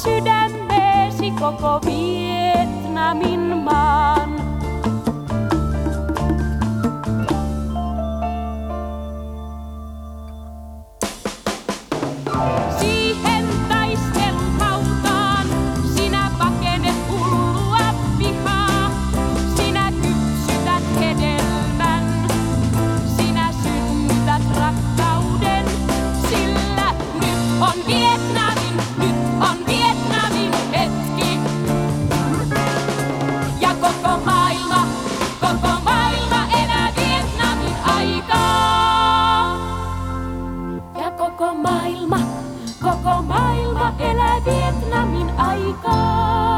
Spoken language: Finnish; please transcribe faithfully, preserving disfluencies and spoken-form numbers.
sydämeesi koko Vietnamin maan. Siihen taistelun hautaan sinä pakenet hullua vihaa. Sinä kypsytät hedelmän, sinä synnytät rakkauden, sillä nyt on Vietnamin, nyt on Vietnamin hetki. Ja koko maailma, koko maailma elää Vietnamin aikaa. Ja koko maailma, koko maailma elää Vietnamin aikaa.